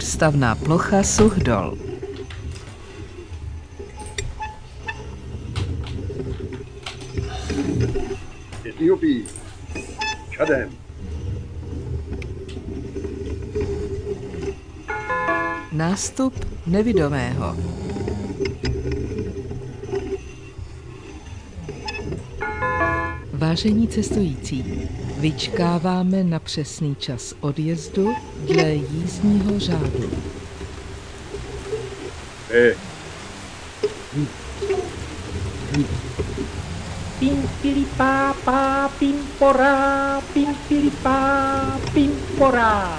stavná plocha Suchdol. Etiopii. Čadem. Nástup nevidomého. Vážení cestující, vyčkáváme na přesný čas odjezdu dle jízdního řádu. Pimpilipa, pa, pimpora, pimpilipa, pimpora.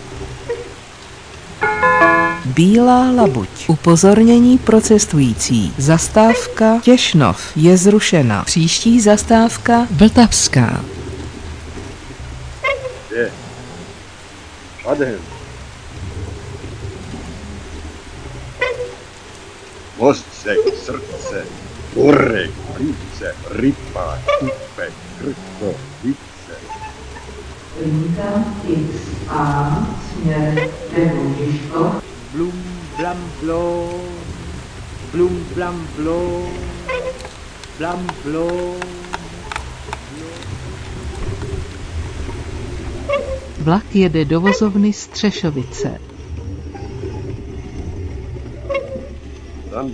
Bílá labuť. Upozornění pro cestující. Zastávka Těšnov je zrušena. Příští zastávka Vltavská. Čadem. Mozek, srdce, burek, plíce, ryba, kupek, krko, více. Linka XA směr Debužiškov. Blum, blam, blo, blum, blam, blo, blam, blo. Vlak jede do vozovny Střešovice. Dan,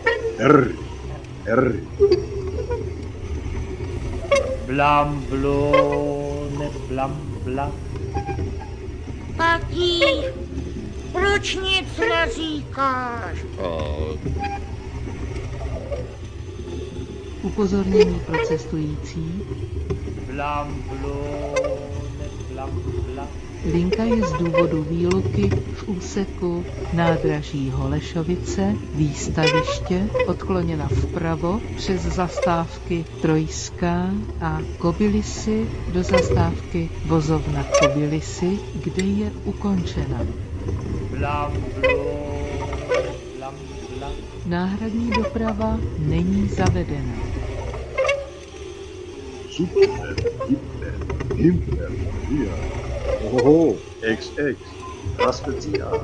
Blam, blo, ne blam, bla. Tati, proč nic neříkáš? Upozornění pro cestující. Blam, blo, ne blam, bla. Linka je z důvodu výluky v úseku nádraží Holešovice, výstaviště, odkloněna vpravo přes zastávky Trojská a Kobylisy do zastávky vozovna Kobylisy, kde je ukončena. Blam, blo, blam, bla. Náhradní doprava není zavedena. super, hyper, dia. Oho, XX, speciál.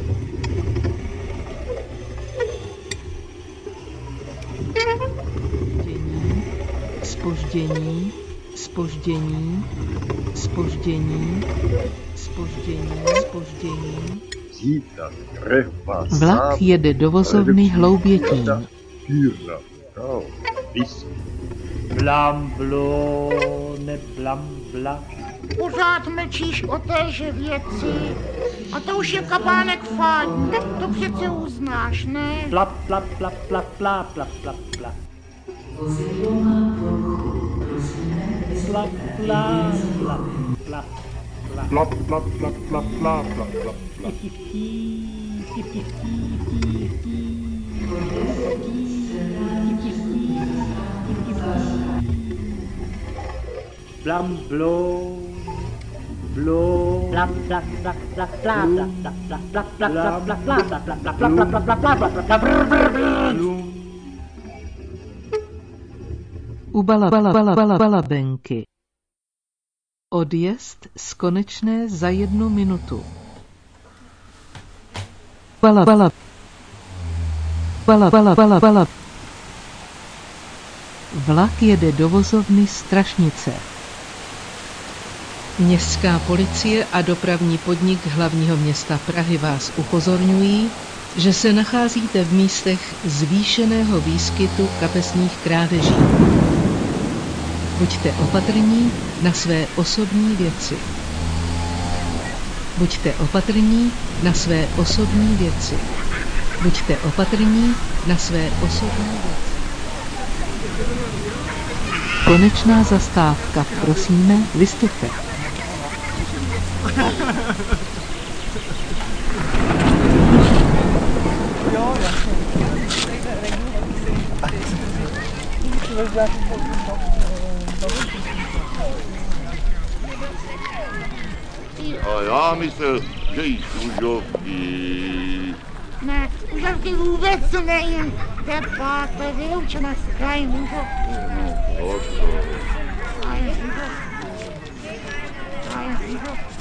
Zpoždění, zpoždění, zpoždění, zpoždění, zpoždění. Zítra, krepa, Vlak jede do vozovny Hloubětín. Píra, kau, vys. Blam, blo, ne blam, bla. Pořád mlčíš o téže věci. A to už je kabánek fádní. To přece uznáš, ne? Plap, plap, plap, plap, plap, plap, plap, plap. Vozidlo má poruchu. Prosíme, Plap, vysvětlete. plap, plap, plap, plap. Plap, plap, plap, plap, plap, plap, plap, plap. Blam, blo, blo. Plap, plap, plap, plap, plap, plap, plap, plap, plap, plap, plap, plap, plap, plap, plap, plap, plap, plap, plap, plap. U Balabenky. Odjezd z konečné za 1 minutu. Vlak jede do vozovny Strašnice. Městská policie a dopravní podnik hlavního města Prahy vás upozorňují, že se nacházíte v místech zvýšeného výskytu kapesních krádeží. Buďte opatrní na své osobní věci. Buďte opatrní na své osobní věci. Buďte opatrní na své osobní věci. Konečná zastávka. Prosíme, vystupte. A já myslel, že jí služovky. Ne, užavky vůbec nejím. Tepa, to je vyloučena z krajem užavky. No, to. A je užavky. A je užavky.